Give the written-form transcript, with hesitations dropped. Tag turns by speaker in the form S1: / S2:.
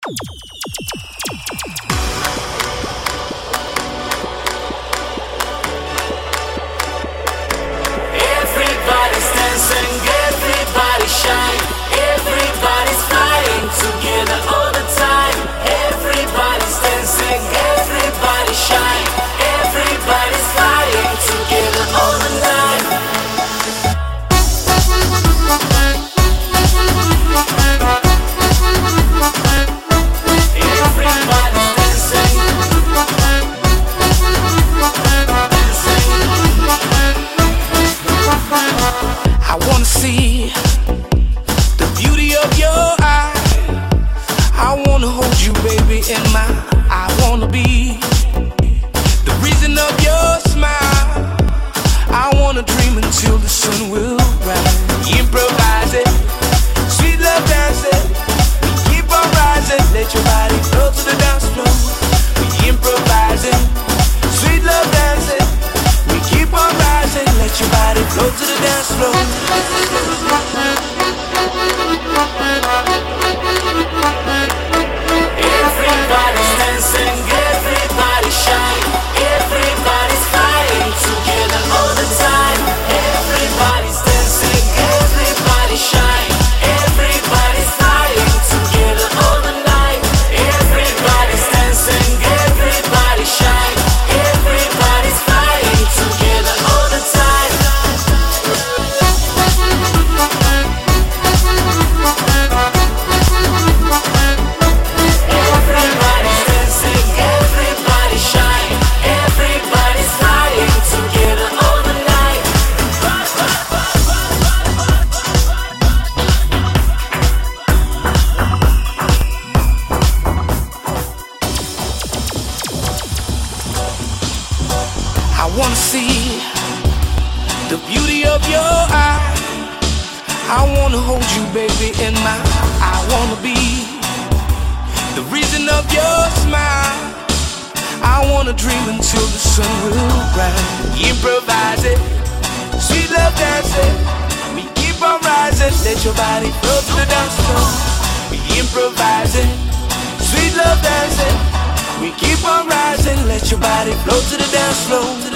S1: Everybody's dancing, everybody shine. Everybody's flying together all the time. Everybody's dancing, everybody shine. Everybody's flying together all the night. Everybody's dancing, I wanna see the beauty of your eyes. I wanna hold you, baby, in my. I wanna be the reason of your smile. I wanna dream until the sun will rise. Improvise it, sweet love dancing. We keep on rising, let your body flow to the dance floor. We improvise it, sweet love dancing. We keep on rising, let your body flow to the dance floor. Everybody's dancing, everybody shine. Everybody's flying together all the time. Everybody's dancing, everybody shine. Everybody's flying together all the night. Everybody's dancing, everybody shine. Everybody's flying together all the time. Everybody's dancing, everybody shine. Everybody's flying together all the night. I wanna see the beauty of your eyes. I wanna hold you, baby, in my. I wanna be the reason of your smile. I wanna dream until the sun will rise. Improvise it, sweet love dancing. We keep on rising, let your body flow to the dance floor. We improvise it, sweet love dancing. We keep on rising, let your body flow to the dance floor.